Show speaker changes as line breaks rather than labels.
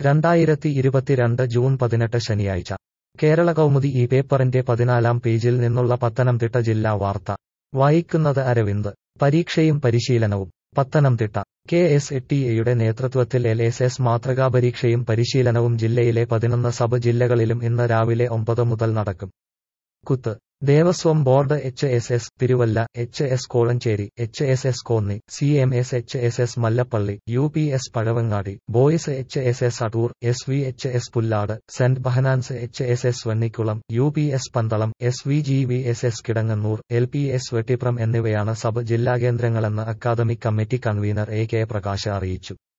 2022 June 18 ശനിയാഴ്ച കേരള കൗമുദി ഈ പേപ്പറിന്റെ 14-ാം പേജിൽ നിന്നുള്ള പത്തനംതിട്ട ജില്ലാ വാർത്ത വായിക്കുന്നത് അരവിന്ദ്. പരീക്ഷയും പരിശീലനവും. പത്തനംതിട്ട KSETAയുടെ നേതൃത്വത്തിൽ LSS മാതൃകാ പരീക്ഷയും പരിശീലനവും ജില്ലയിലെ 11 സബ് ജില്ലകളിലും ഇന്ന് രാവിലെ 9 മുതൽ നടക്കും. കുത്ത് Devaswom board HSS Thiruvalla, HS Kozhencherry, HSS Konni, CMS HSS Mallappally, UPS Pazhavangadi, boys HSS Adoor, SVHS Pullad, saint Behanan's HSS Vennikulam, UPS Pandalam, SVGVSS Kidangannur, LPS Vettiprom എന്നിവയാണ് സബ് ജില്ലാ കേന്ദ്രങ്ങളെന്ന് academic committee convener AK Prakash അറിയിച്ചു.